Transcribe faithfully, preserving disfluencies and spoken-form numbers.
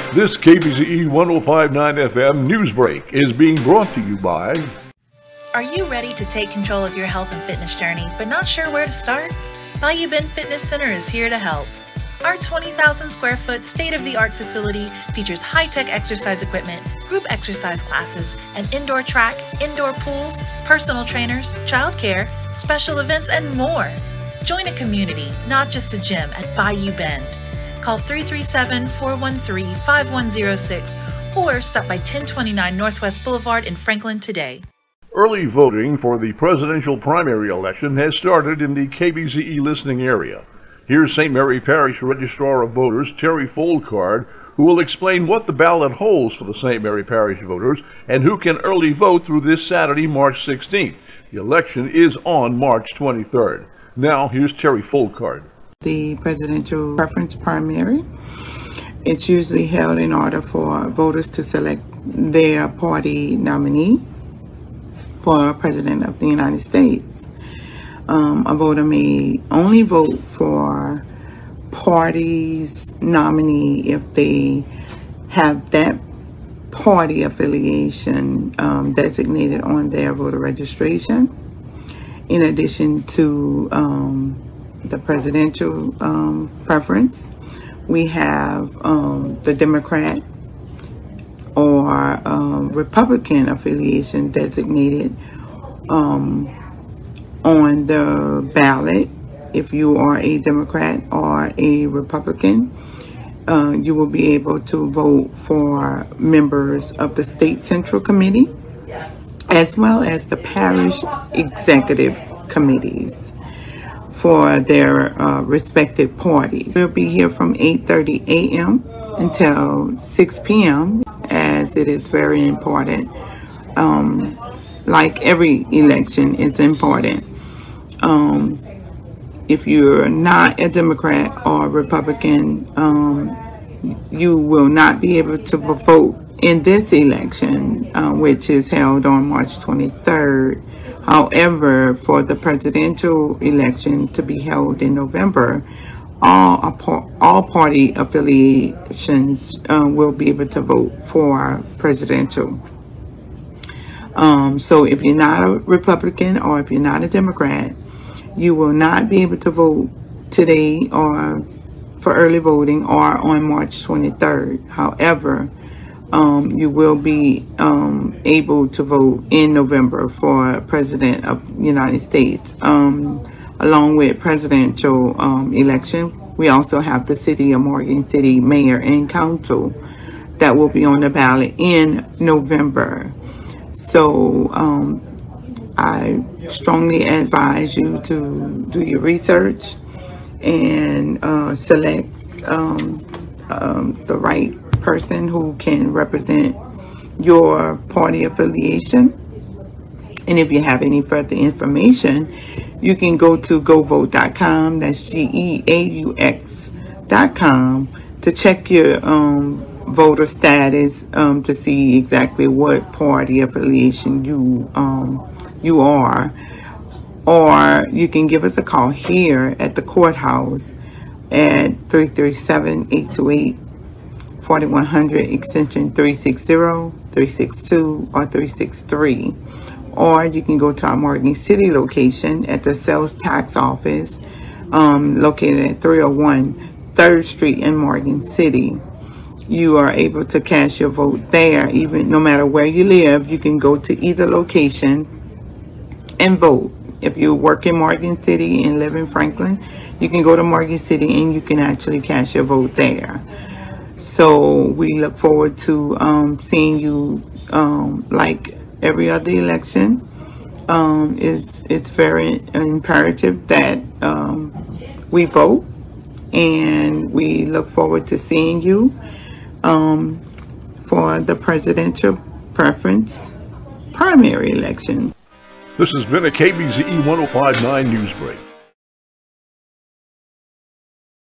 This K B Z E one oh five point nine F M News Break is being brought to you by... Are you ready to take control of your health and fitness journey, but not sure where to start? Bayou Bend Fitness Center is here to help. Our twenty thousand square foot state-of-the-art facility features high-tech exercise equipment, group exercise classes, an indoor track, indoor pools, personal trainers, childcare, special events, and more. Join a community, not just a gym, at Bayou Bend. Call three three seven, four one three, five one zero six or stop by ten twenty-nine Northwest Boulevard in Franklin today. Early voting for the presidential primary election has started in the K B Z E listening area. Here's Saint Mary Parish Registrar of Voters, Terry Folcard, who will explain what the ballot holds for the Saint Mary Parish voters and who can early vote through this Saturday, March sixteenth. The election is on March twenty-third. Now, here's Terry Folcard. The presidential preference primary. It's usually held in order for voters to select their party nominee for President of the United States. Um, a voter may only vote for party's nominee if they have that party affiliation um, designated on their voter registration. In addition to um, the presidential um, preference, we have um, the Democrat or um, Republican affiliation designated um, on the ballot. If you are a Democrat or a Republican, uh, you will be able to vote for members of the State Central Committee as well as the parish executive committees for their uh, respective parties. We'll be here from eight thirty a m until six p m as it is very important. Um, like every election, it's important. Um, if you're not a Democrat or Republican, um, you will not be able to vote in this election, uh, which is held on March twenty-third. However, for the presidential election to be held in November, all, all party affiliations uh, will be able to vote for presidential. Um, so if you're not a Republican or if you're not a Democrat, you will not be able to vote today or for early voting or on March twenty-third. However, um, you will be um, able to vote in November for President of the United States. Um, along with presidential um, election, we also have the City of Morgan City Mayor and Council that will be on the ballot in November. So um, I strongly advise you to do your research and uh, select um, um, the right person who can represent your party affiliation. And if you have any further information, you can go to go vote dot com, that's G E A U X dot com, to check your um, voter status um, to see exactly what party affiliation you um, you are. Or you can give us a call here at the courthouse at three three seven, eight two eight, four one zero zero, extension three six zero, three six two, or three six three. Or you can go to our Morgan City location at the sales tax office um, located at three oh one third Street in Morgan City. You are able to cast your vote there. Even no matter where you live, you can go to either location and vote. If you work in Morgan City and live in Franklin, you can go to Morgan City and you can actually cast your vote there. So we look forward to um, seeing you um, like every other election. Um, it's, it's very imperative that um, we vote, and we look forward to seeing you um, for the presidential preference primary election. This has been a K B Z E one oh five point nine News Break.